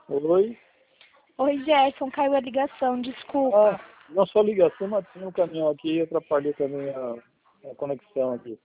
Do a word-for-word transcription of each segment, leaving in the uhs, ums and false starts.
Oi? Oi, Gerson, caiu a ligação, desculpa. Ah, não só ligação, mas tinha um caminhão aqui e atrapalhou também a, a conexão aqui.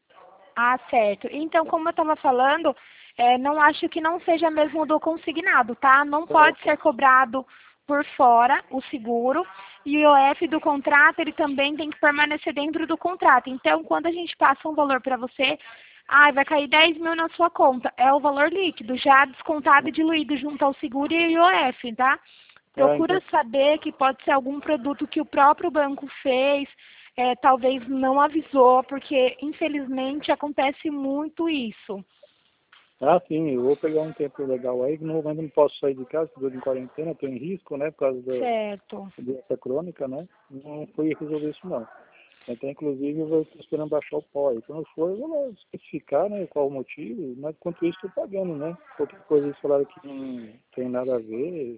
Ah, certo. Então, como eu estava falando, é, não acho que não seja mesmo do consignado, tá? Não pode ser cobrado por fora o seguro e o I O F do contrato, ele também tem que permanecer dentro do contrato. Então, quando a gente passa um valor para você, ah, vai cair dez mil na sua conta, é o valor líquido, já descontado e diluído junto ao seguro e I O F, tá? Ah, Procura entendi. saber que pode ser algum produto que o próprio banco fez, é, talvez não avisou, porque infelizmente acontece muito isso. Ah, sim, eu vou pegar um tempo legal aí, que no momento não posso sair de casa, estou em quarentena, estou em risco, né, por causa da Certo. doença crônica, né? Não fui resolver isso não. Então, inclusive, eu estou esperando baixar o pó. E quando for, eu vou lá especificar, né, qual o motivo, mas enquanto isso estou pagando, né? Qualquer coisa eles falaram que não tem nada a ver,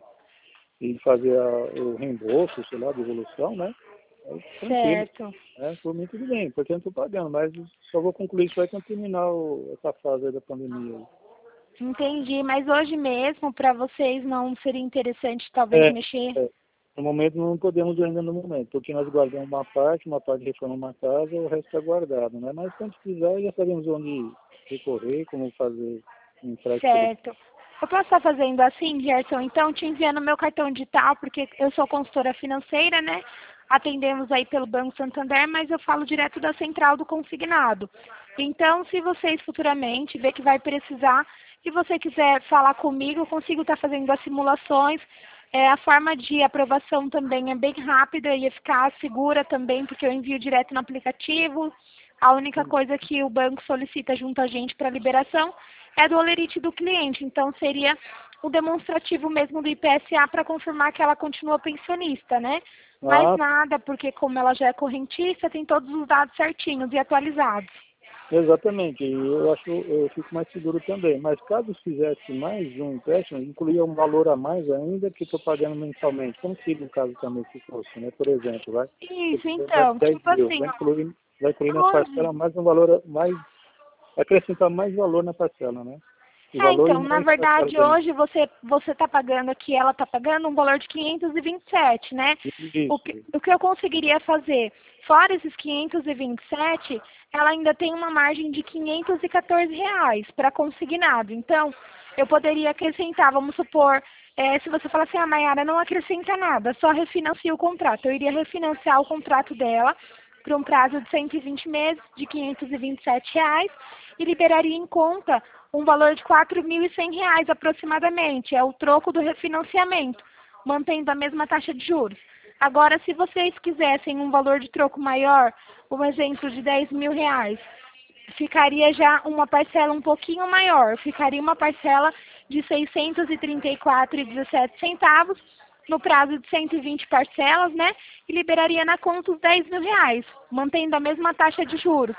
e fazer a, o reembolso, sei lá, de evolução, né? Aí, tranquilo. Certo. É, por mim tudo bem, porque eu não estou pagando, mas só vou concluir isso aí quando terminar o, essa fase aí da pandemia. Entendi, mas hoje mesmo, para vocês, não seria interessante talvez É, mexer? é, no momento não podemos ainda no momento, porque nós guardamos uma parte, uma parte reforma uma casa, o resto está guardado, né? Mas quando precisar, já sabemos onde recorrer, como fazer um empréstimo. Certo. Eu posso estar fazendo assim, Gerson, então te enviando meu cartão digital, porque eu sou consultora financeira, né? Atendemos aí pelo Banco Santander, mas eu falo direto da central do consignado. Então, se vocês futuramente ver que vai precisar e você quiser falar comigo, eu consigo estar fazendo as simulações. É, a forma de aprovação também é bem rápida e eficaz, segura também, porque eu envio direto no aplicativo. A única coisa que o banco solicita junto a gente para liberação é do holerite do cliente. Então, seria o demonstrativo mesmo do I P S A para confirmar que ela continua pensionista, né? Mais Ah, nada, porque como ela já é correntista, tem todos os dados certinhos e atualizados. exatamente, e eu acho, eu fico mais seguro também. Mas caso fizesse mais um empréstimo, incluía um valor a mais ainda que estou pagando mensalmente. Como seria o caso também se fosse, né? Por exemplo, vai, eu Isso, preciso dar então, dez tipo mil, assim, vai ó, incluir, vai incluir nas hoje, parcelas mais um valor, a- mais, acrescentar mais valor na parcela, né? O é, valor e então, na mais parcela verdade, também. hoje você você está pagando aqui, ela está pagando um valor de quinhentos e vinte e sete, né? O que, Isso. o que eu conseguiria fazer, fora esses quinhentos e vinte e sete, ela ainda tem uma margem de quinhentos e quatorze reais para consignado. Então, eu poderia acrescentar, vamos supor, é, se você falar assim, a Mayara não acrescenta nada, só refinancia o contrato. Eu iria refinanciar o contrato dela por um prazo de cento e vinte meses, de quinhentos e vinte e sete reais, e liberaria em conta um valor de quatro mil e cem reais aproximadamente. É o troco do refinanciamento, mantendo a mesma taxa de juros. Agora, se vocês quisessem um valor de troco maior, um exemplo de dez mil reais, ficaria já uma parcela um pouquinho maior, ficaria uma parcela de seiscentos e trinta e quatro reais e dezessete centavos, no prazo de cento e vinte parcelas, né? E liberaria na conta os dez mil reais, mantendo a mesma taxa de juros.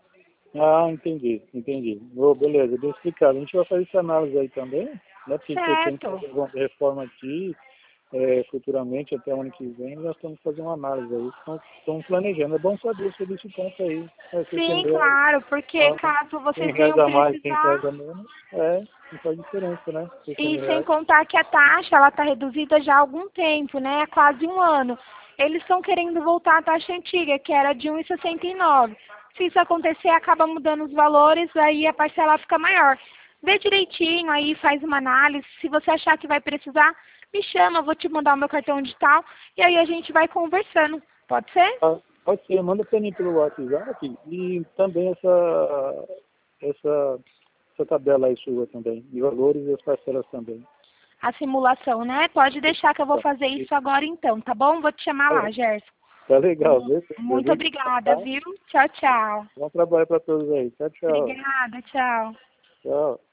Ah, entendi, entendi. Oh, beleza, bem explicado. A gente vai fazer essa análise aí também, né? Porque a gente pretende Certo. fazer alguma reforma aqui, é, futuramente, até o ano que vem, nós estamos fazendo uma análise aí. Então, estamos planejando. É bom saber sobre esse ponto aí. É, se Sim, cem reais, claro, porque ah, caso cem vocês reais venham a mais, cem precisar. reais a menos, é, não faz diferença, né? E sessenta sem reais. contar que a taxa ela está reduzida já há algum tempo, né? Há quase um ano. Eles estão querendo voltar à taxa antiga, que era de um e sessenta e nove. Se isso acontecer, acaba mudando os valores, aí a parcela fica maior. Vê direitinho aí, faz uma análise. Se você achar que vai precisar, me chama, eu vou te mandar o meu cartão digital e aí a gente vai conversando. Pode ser? Ah, pode ser, manda para mim pelo WhatsApp e também essa, essa, essa tabela aí sua também, de valores e as parcelas também. A simulação, né? Pode deixar que eu vou Tá, fazer isso agora então, tá bom? Vou te chamar lá, Gerson. tá legal, Mu- viu? Muito Obrigado, obrigada, tá? viu? Tchau, tchau. Bom trabalho para todos aí. Tchau, tchau. Obrigada, tchau. Tchau.